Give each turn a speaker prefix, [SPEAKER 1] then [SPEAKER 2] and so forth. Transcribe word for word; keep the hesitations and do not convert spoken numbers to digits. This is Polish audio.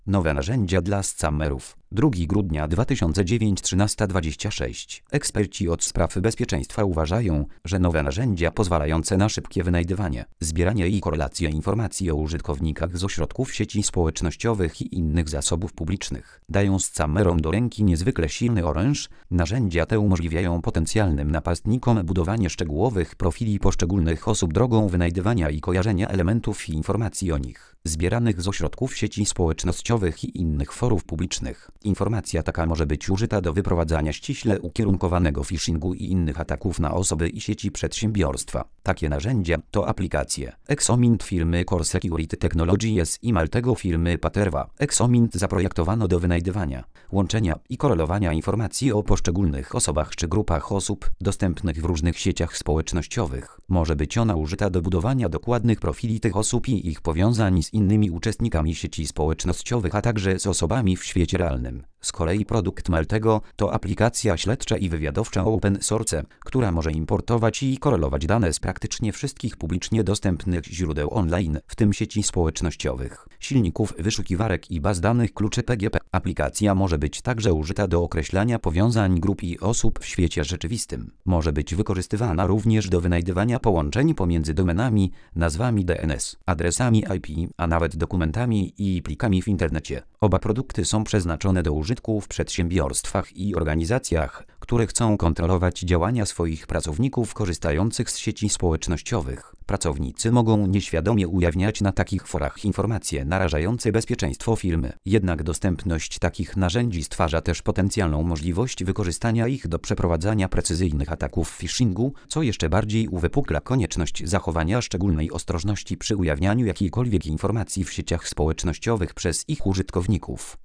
[SPEAKER 1] Nowe narzędzia dla scammerów. drugiego grudnia dwa tysiące dziewięć trzynaście dwadzieścia sześć. Eksperci od spraw bezpieczeństwa uważają, że nowe narzędzia pozwalające na szybkie wynajdywanie, zbieranie i korelację informacji o użytkownikach z ośrodków sieci społecznościowych i innych zasobów publicznych dają scammerom do ręki niezwykle silny oręż. Narzędzia te umożliwiają potencjalnym napastnikom budowanie szczegółowych profili poszczególnych osób drogą wynajdywania i kojarzenia elementów i informacji o nich, zbieranych z ośrodków sieci społecznościowych i innych forów publicznych. Informacja taka może być użyta do wyprowadzania ściśle ukierunkowanego phishingu i innych ataków na osoby i sieci przedsiębiorstwa. Takie narzędzia to aplikacje Exomint firmy Core Security Technologies i Maltego firmy Paterva. Exomint zaprojektowano do wynajdywania, łączenia i korelowania informacji o poszczególnych osobach czy grupach osób dostępnych w różnych sieciach społecznościowych. Może być ona użyta do budowania dokładnych profili tych osób i ich powiązań z innymi uczestnikami sieci społecznościowych, a także z osobami w świecie realnym. Z kolei produkt Maltego to aplikacja śledcza i wywiadowcza open source, która może importować i korelować dane z praktycznie wszystkich publicznie dostępnych źródeł online, w tym sieci społecznościowych, silników wyszukiwarek i baz danych kluczy P G P. Aplikacja może być także użyta do określania powiązań grup i osób w świecie rzeczywistym. Może być wykorzystywana również do wynajdywania połączeń pomiędzy domenami, nazwami D N S, adresami I P, a nawet dokumentami i plikami w internecie. Oba produkty są przeznaczone do użytku w przedsiębiorstwach i organizacjach, które chcą kontrolować działania swoich pracowników korzystających z sieci społecznościowych. Pracownicy mogą nieświadomie ujawniać na takich forach informacje narażające bezpieczeństwo firmy. Jednak dostępność takich narzędzi stwarza też potencjalną możliwość wykorzystania ich do przeprowadzania precyzyjnych ataków w phishingu, co jeszcze bardziej uwypukla konieczność zachowania szczególnej ostrożności przy ujawnianiu jakiejkolwiek informacji w sieciach społecznościowych przez ich użytkowników.